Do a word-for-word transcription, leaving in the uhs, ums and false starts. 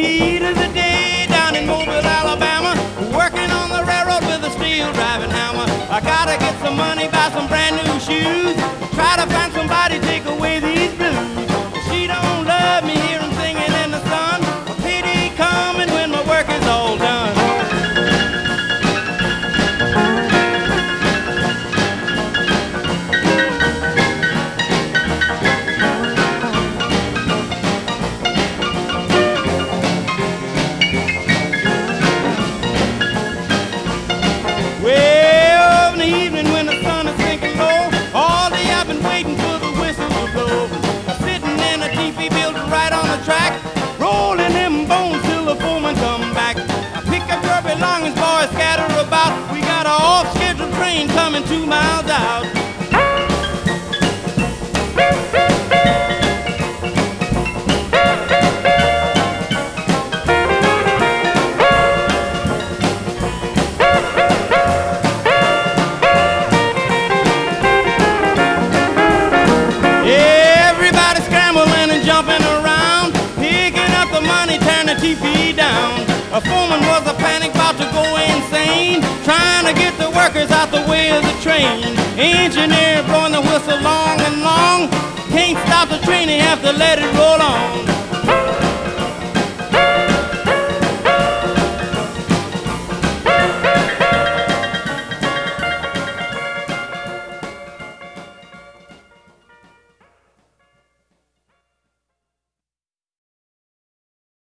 heat of the day down in Mobile, Alabama, working on the railroad with a steel driving hammer. I gotta get some money, buy some brand new shoes, try to find somebody to take away these blues. She don't love me, hear 'em singing in the sun. A pity coming when my work is all done. Well, in the evening when the sun is sinking low, all day I've been waiting for the whistle to blow. Sitting in a teepee building right on the track, rolling them bones till the foreman come back. I pick up your belongings, boys, scatter about. We got a off-scheduled train coming two miles out. Everybody scrambling and jumping around, picking up the money, tearing the T V down. A foreman was a panic, about to go insane, trying to get the workers out the way of the train. Engineer blowing the whistle long and long, can't stop the train, they have to let it roll on.